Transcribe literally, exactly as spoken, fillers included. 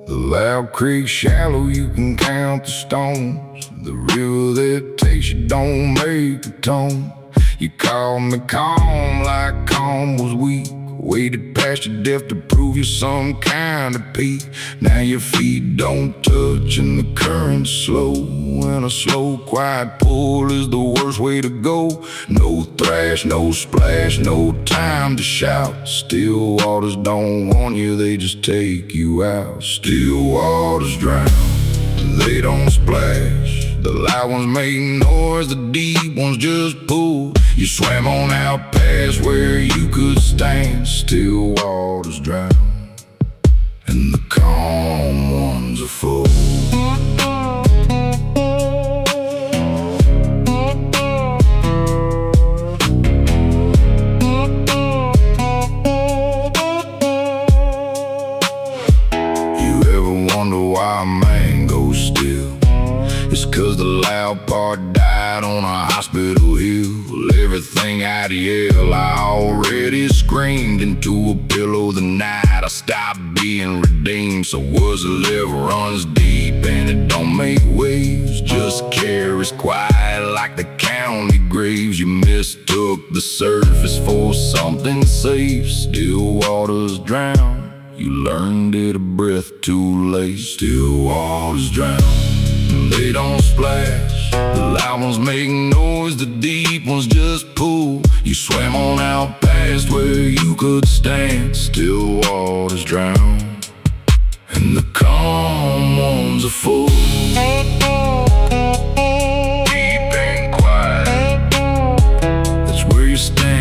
The loud creek shallow, you can count the stones. The river that takes you don't make a tone. You called me calm like calm was weak. Waited past your death to prove you some kind of peak. Now your feet don't touch and the current's slow, and a slow, quiet pull is the worst way to go. No thrash, no splash, no time to shout. Still waters don't want you, they just take you out. Still waters drown, they don't splash. The loud ones make noise, the deep ones just pull. You swam on out past where you could stand. Still waters drown, and the calm ones are full. You ever wonder why a man goes still? It's cause the loud part died on a hospital hill. Everything I'd yell, I already screamed into a pillow the night I stopped being redeemed. So what's left runs deep and it don't make waves, just carries quiet like the county graves. You mistook the surface for something safe. Still waters drown, you learned it a breath too late. Still waters drown, they don't splash. The loud ones make noise, the deep ones just pull. You swam on out past where you could stand. Still waters drown, and the calm ones are full. Deep and quiet, that's where you stand.